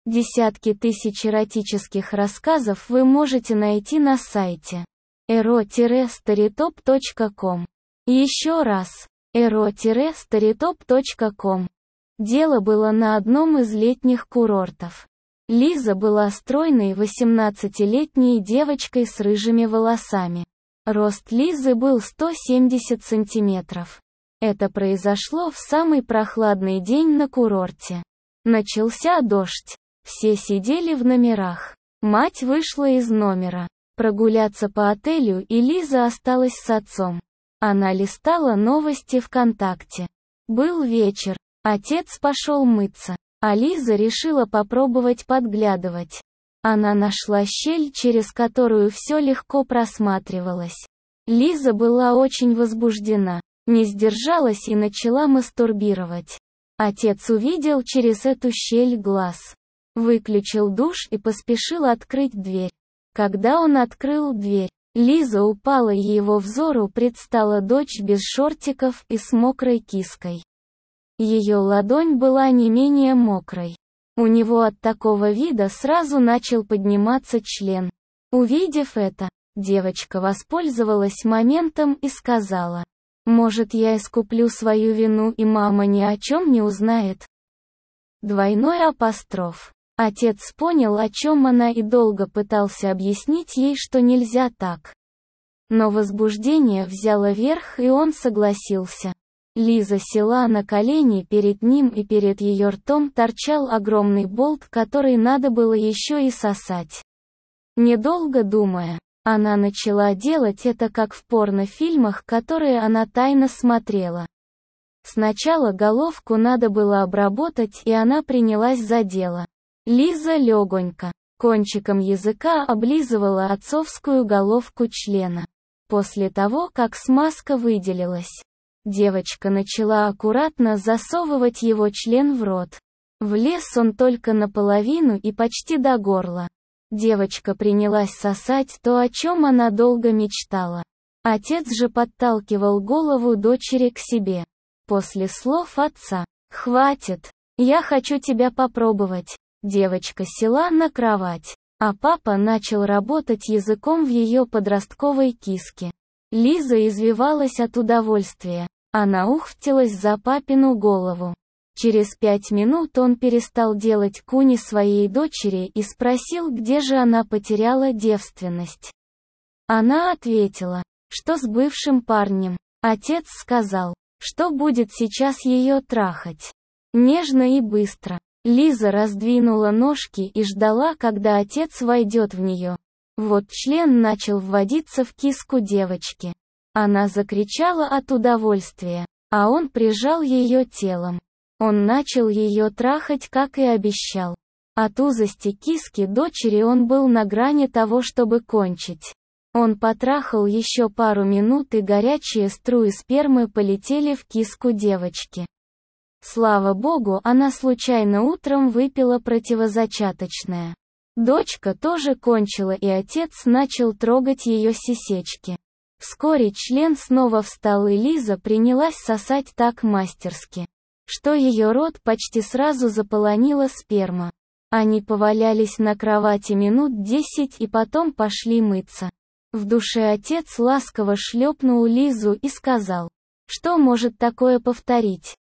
Десятки тысяч эротических рассказов вы можете найти на сайте ero-storytop.com. Еще раз, ero-storytop.com. Дело было на одном из летних курортов. Лиза была стройной 18-летней девочкой с рыжими волосами. Рост Лизы был 170 сантиметров. Это произошло в самый прохладный день на курорте. Начался дождь. Все сидели в номерах. Мать вышла из номера прогуляться по отелю, и Лиза осталась с отцом. Она листала новости ВКонтакте. Был вечер. Отец пошел мыться, а Лиза решила попробовать подглядывать. Она нашла щель, через которую все легко просматривалось. Лиза была очень возбуждена, не сдержалась и начала мастурбировать. Отец увидел через эту щель глаз. Выключил душ и поспешил открыть дверь. Когда он открыл дверь, Лиза упала, и его взору предстала дочь без шортиков и с мокрой киской. Ее ладонь была не менее мокрой. У него от такого вида сразу начал подниматься член. Увидев это, девочка воспользовалась моментом и сказала: «Может, я искуплю свою вину, и мама ни о чем не узнает?» Двойной апостроф. Отец понял, о чем она, и долго пытался объяснить ей, что нельзя так. Но возбуждение взяло верх, и он согласился. Лиза села на колени перед ним, и перед ее ртом торчал огромный болт, который надо было еще и сосать. Недолго думая, она начала делать это, как в порнофильмах, которые она тайно смотрела. Сначала головку надо было обработать, и она принялась за дело. Лиза легонько, кончиком языка облизывала отцовскую головку члена. После того, как смазка выделилась, девочка начала аккуратно засовывать его член в рот. Влез он только наполовину и почти до горла. Девочка принялась сосать то, о чем она долго мечтала. Отец же подталкивал голову дочери к себе. После слов отца «Хватит, я хочу тебя попробовать», девочка села на кровать, а папа начал работать языком в ее подростковой киске. Лиза извивалась от удовольствия. Она ухватилась за папину голову. Через 5 минут он перестал делать куни своей дочери и спросил, где же она потеряла девственность. Она ответила, что с бывшим парнем. Отец сказал, что будет сейчас ее трахать. Нежно и быстро. Лиза раздвинула ножки и ждала, когда отец войдет в нее. Вот член начал вводиться в киску девочки. Она закричала от удовольствия, а он прижал ее телом. Он начал ее трахать, как и обещал. От узости киски дочери он был на грани того, чтобы кончить. Он потрахал еще пару минут, и горячие струи спермы полетели в киску девочки. Слава богу, она случайно утром выпила противозачаточное. Дочка тоже кончила, и отец начал трогать ее сисечки. Вскоре член снова встал, и Лиза принялась сосать так мастерски, что ее рот почти сразу заполонила сперма. Они повалялись на кровати минут 10 и потом пошли мыться. В душе отец ласково шлепнул Лизу и сказал, что может такое повторить.